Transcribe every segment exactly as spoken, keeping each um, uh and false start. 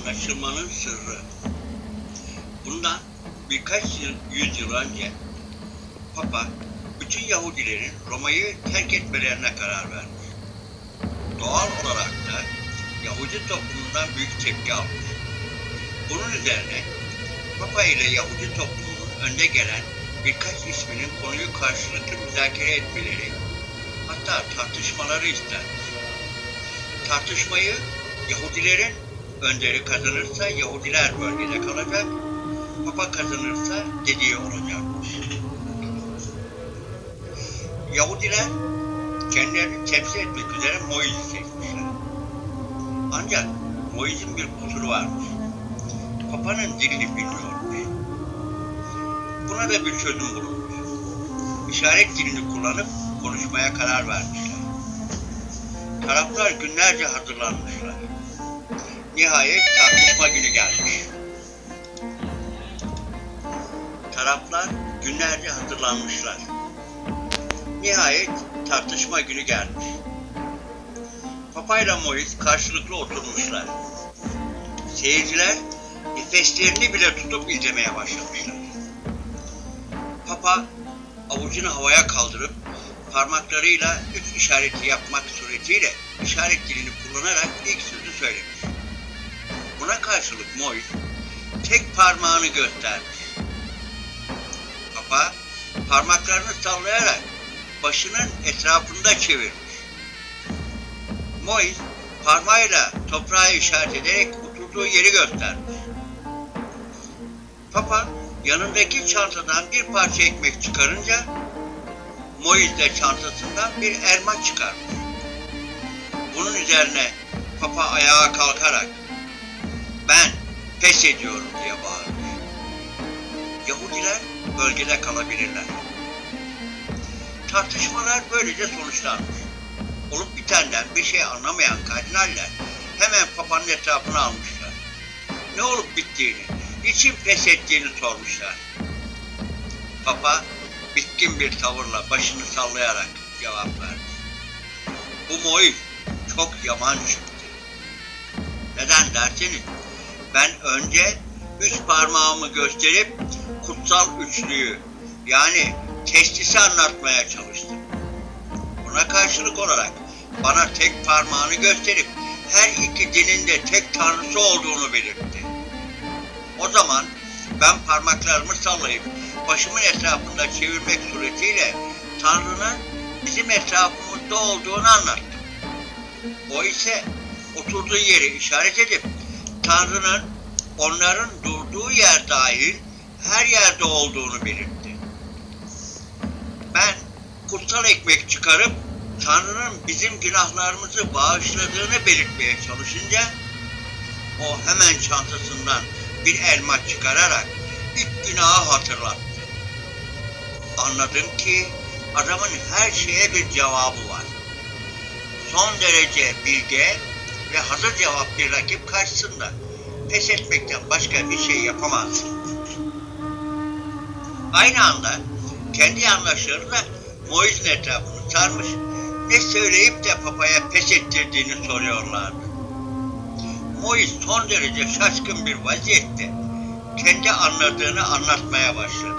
kaçırmanın sırrı. Bundan birkaç yıl, yüzyıl önce Papa bütün Yahudilerin Roma'yı terk etmelerine karar vermiş. Doğal olarak da Yahudi toplumundan büyük tepki almış. Bunun üzerine Papa ile Yahudi toplumunun önde gelen birkaç isminin konuyu karşılıklı müzakere etmeleri, hatta tartışmaları istenmiş. Tartışmayı Yahudilerin önderi kazanırsa Yahudiler bölgede kalacak, Papa kazanırsa dediği olacakmış. Yahudiler kendilerini temsil etmek üzere Moiz'i seçmişler. Ancak Moiz'in bir kusuru varmış. Papa'nın dilini bilmiyormuş. Buna da bir çözüm bulunmuş. İşaret dilini kullanıp konuşmaya karar vermişler. Taraflar günlerce hazırlanmışlar. Nihayet tartışma günü gelmiş. Taraflar günlerce hazırlanmışlar. Nihayet tartışma günü gelmiş. Papa ile Moiz karşılıklı oturmuşlar. Seyirciler nefeslerini bile tutup izlemeye başlamışlar. Papa avucunu havaya kaldırıp parmaklarıyla üç işareti yapmak suretiyle işaret dilini kullanarak ilk sözü söylemiş. Buna karşılık Moiz tek parmağını göstermiş. Papa parmaklarını sallayarak başının etrafında çevirmiş. Moiz parmağıyla toprağa işaret ederek oturduğu yeri göstermiş. Papa yanındaki çantadan bir parça ekmek çıkarınca Moiz de çantasından bir elma çıkarmış. Bunun üzerine Papa ayağa kalkarak "Ben pes ediyorum" diye bağırmış. Yahudiler bölgede kalabilirler. Tartışmalar böylece sonuçlanmış. Olup bitenden bir şey anlamayan kardinaller hemen Papa'nın etrafına almışlar. Ne olup bittiğini, niçin pes ettiğini sormuşlar. Papa bitkin bir tavırla başını sallayarak cevap verdi. Bu Moiz çok yaman çıktı. Neden derseniz, ben önce üç parmağımı gösterip kutsal üçlüyü, yani testisi anlatmaya çalıştım. Buna karşılık olarak bana tek parmağını gösterip her iki dinin de tek tanrısı olduğunu belirtti. O zaman ben parmaklarımı sallayıp başımın etrafında çevirmek suretiyle Tanrı'nın bizim etrafımızda olduğunu anlattım. O ise oturduğu yeri işaret edip Tanrı'nın onların durduğu yer dahil her yerde olduğunu belirtti. Ben kutsal ekmek çıkarıp Tanrı'nın bizim günahlarımızı bağışladığını belirtmeye çalışınca o hemen çantasından bir elma çıkararak ilk günahı hatırlattı. Anladım ki adamın her şeye bir cevabı var. Son derece bilge ve hazır cevap bir rakip karşısında pes etmekten başka bir şey yapamaz. Aynı anda kendi yandaşları da Moiz'in etrafını sarmış, ne söyleyip de Papa'ya pes ettirdiğini soruyorlardı. Moiz son derece şaşkın bir vaziyette kendi anladığını anlatmaya başladı.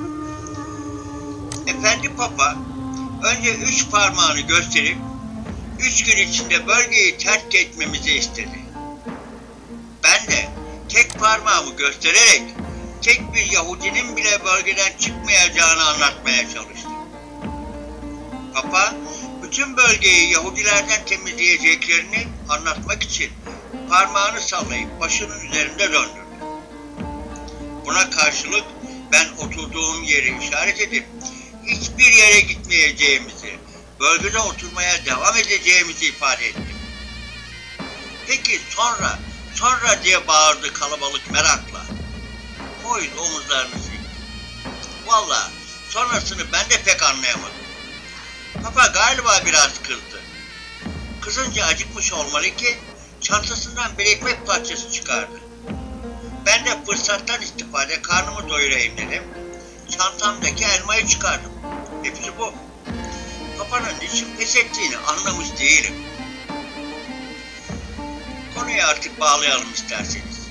Efendi Papa önce üç parmağını gösterip üç gün içinde bölgeyi terk etmemizi istedi. Ben de tek parmağımı göstererek tek bir Yahudinin bile bölgeden çıkmayacağını anlatmaya çalıştım. Papa bütün bölgeyi Yahudilerden temizleyeceklerini anlatmak için parmağını sallayıp başının üzerinde döndürdü. Buna karşılık ben oturduğum yeri işaret edip hiçbir yere gitmeyeceğimizi, bölgede oturmaya devam edeceğimizi ifade ettim. Peki sonra, sonra diye bağırdı kalabalık merakla. Moiz omuzlarını sildi. Vallahi sonrasını ben de pek anlayamadım. Papa galiba biraz kızdı. Kızınca acıkmış olmalı ki çantasından bir ekmek parçası çıkardı. Ben de fırsattan istifade karnımı doyurayım dedim. Çantamdaki elmayı çıkardım. Hepsi bu. Papa'nın niçin pes ettiğini anlamış değilim. Konuyu artık bağlayalım isterseniz.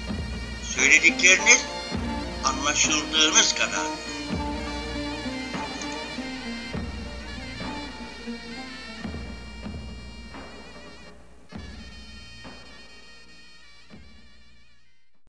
Söyledikleriniz anlaşıldığınız kadar